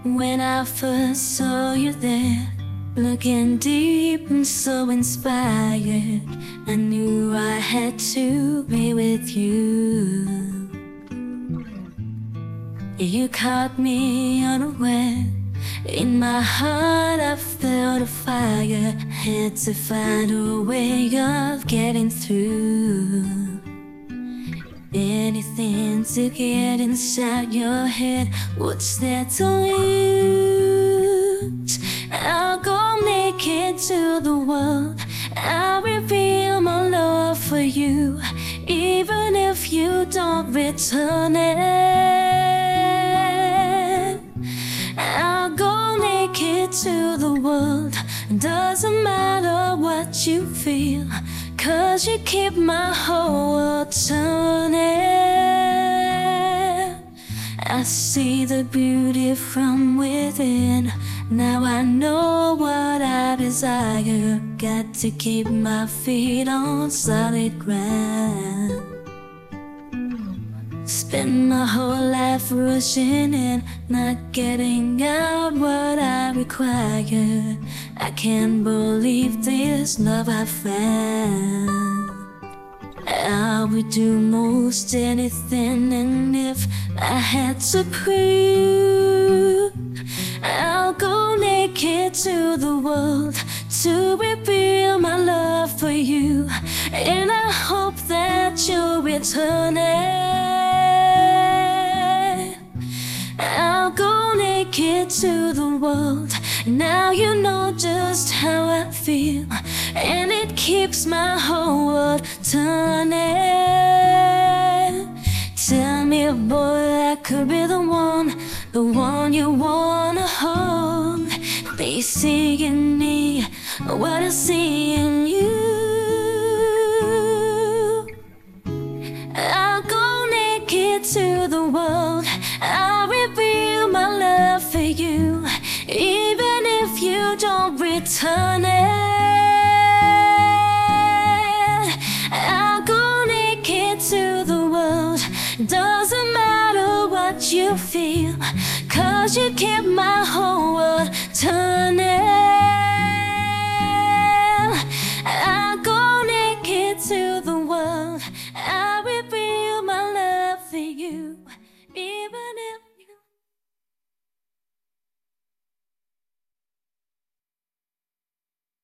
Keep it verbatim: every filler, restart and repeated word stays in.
When I first saw you there, looking deep and so inspired, I knew I had to be with you. You caught me unaware. In my heart I felt a fire. Had to find a way of getting through. Anything to get inside your head. What's there to lose? I'll go naked to the world. I'll reveal my love for you, even if you don't return it. I'll go naked to the world. Doesn't matter what you feel, 'cause you keep my whole world turning. I see the beauty from within. Now I know what I desire. Got to keep my feet on solid ground. Spend my whole life rushing in, not getting out what I require. I can't believe this love I found. I would do most anything, and if I had to prove, I'll go naked to the world to reveal my love for you, and I hope that you'll return it. I'll go naked to the world. Now you know just how I feel, and it keeps my whole world turning. Tell me, boy, I could be the one, the one you wanna hold. They see in me what I see in you. I'll go naked to the world. I'll reveal my love for you, even if you don't return it. I'll go naked to the world. Doesn't matter what you feel, 'cause you keep my